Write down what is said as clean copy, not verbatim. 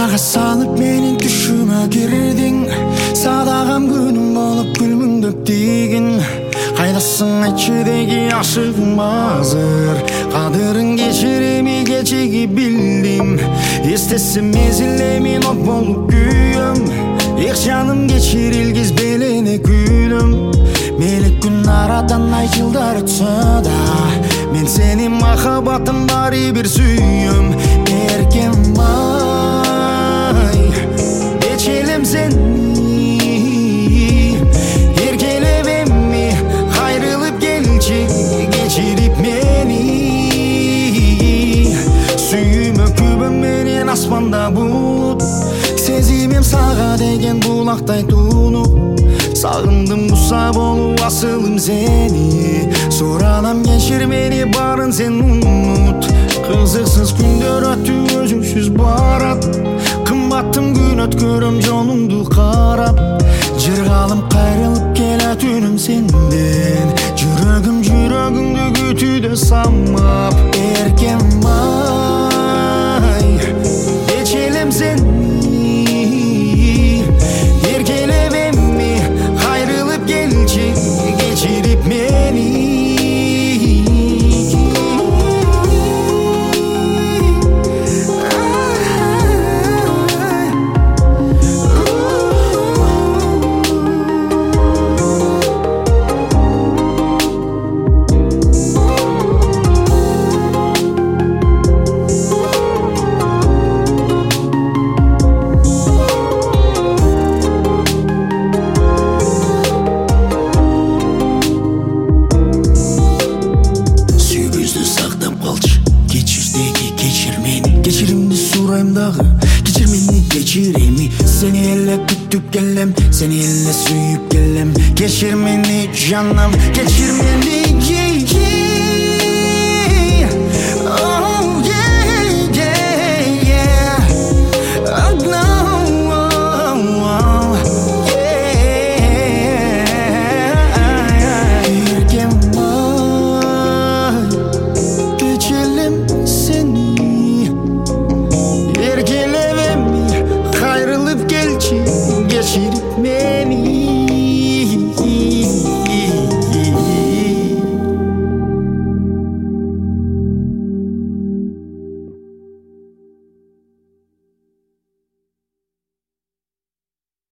Ага салып менин түшүмө кирдиң, садагам күнүм болуп күлмүңдөп тийгин. Кайдасың айтчы деги ашыгым азыр, кадырын кечир эми кечиги билдим. Эстесем мезилемин от болуп күйөм, эх жаным кечир илгиз белене күнүм. Мелек күн арадан ай жылдар өтсө да, мен сени махаббатым баары бир сүйөм. Эркем ай, кечелем сени, эркелеп эми кайрылып келчи, кечирип мени. Сүйүмө күбөм менен аспанда булут, сезимим сага деген булактай тунуп. Сагындым куса болуп асылым сени, суранам кечир мени баарын сен унут. Кызыксыз күндөр өтүп өзүңсүз барат, кымбаттым күн өткөрөм жолуңду карап. Жыргалым кайрылып келет үнүм сенден, жүрөгүңдү күтүүдө самап. Эркем ай, кечелем сени, эркелеп эми кайрылып келчи, кечирип мени. Кечиримди сурайм дагы, кечир мени кечир эми. Сени эле күтүп келем, сени эле сүйүп келем. Кечир мени жаным, кечир мени.